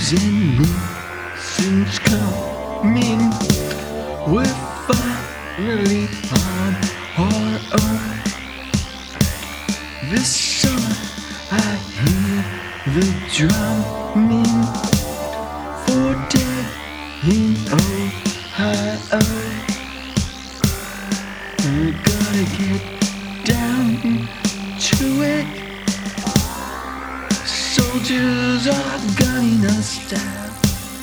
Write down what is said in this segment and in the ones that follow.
innocence coming. We're finally on our own. This summer I hear the drumming for dead in Ohio. We're gonna get down to it. Soldiers are gunning us down.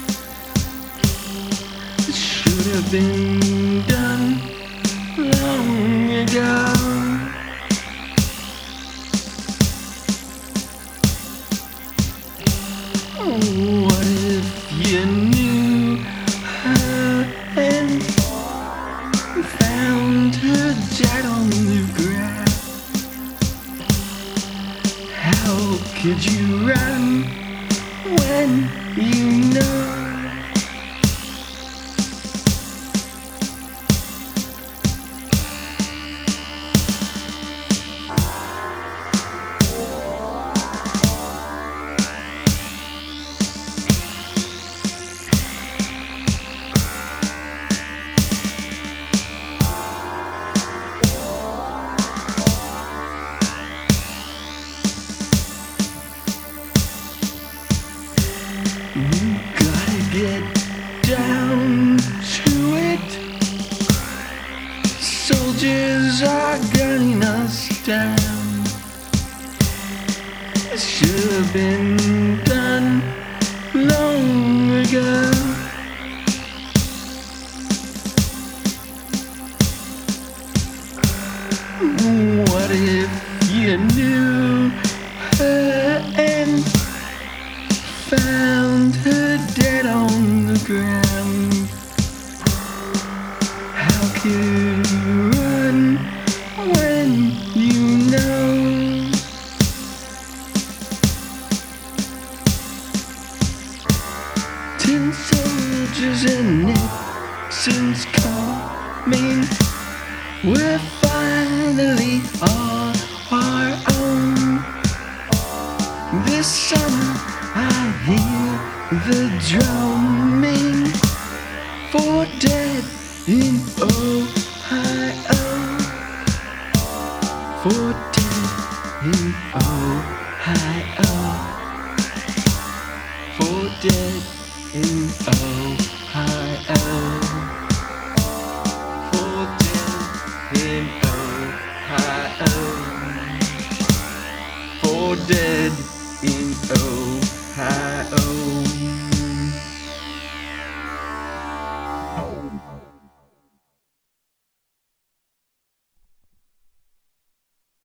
It should have been done long ago. What if you knew her and found her dead on the ground? How could you run when you know? Get down to it. Soldiers are gunning us down. It should have been done long ago. What if you knew her and found her dead on the ground? How could you run when you know? Tin soldiers and innocence coming. We're finally on our own. This summer I hear the drumming for dead in Ohio. For dead in Ohio. For dead in Ohio. For dead in Ohio. For dead in Ohio.